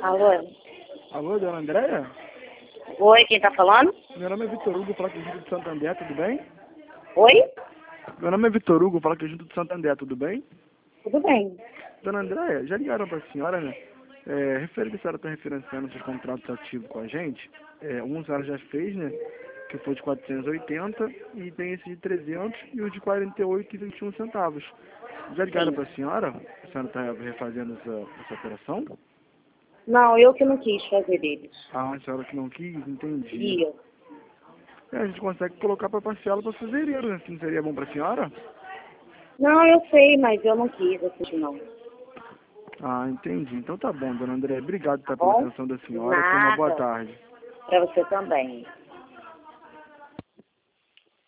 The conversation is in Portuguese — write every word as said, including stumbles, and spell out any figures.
Alô? Alô, dona Andréia? Oi, quem tá falando? Meu nome é Vitor Hugo, falo aqui junto de Santander, tudo bem? Oi? Meu nome é Vitor Hugo, falo aqui junto de Santander, tudo bem? Tudo bem. Dona Andréia, já ligaram para a senhora, né? É, referente a senhora está referenciando seus contratos ativos com a gente. É, um a senhora já fez, né? Que foi de quatrocentos e oitenta e tem esse de trezentos e o de quarenta e oito e vinte e um centavos. Já ligaram Sim. para a senhora? A senhora está refazendo essa, essa operação? Não, eu que não quis fazer deles. Ah, a senhora que não quis? Entendi. E eu? É, a gente consegue colocar para parcela para fevereiro, né? Se não seria bom para a senhora? Não, eu sei, mas eu não quis assistir não. Ah, entendi. Então tá bom, dona André. Obrigado Tá tá, pela bom? atenção da senhora. Tenha uma boa Nada. tarde. Pra você também.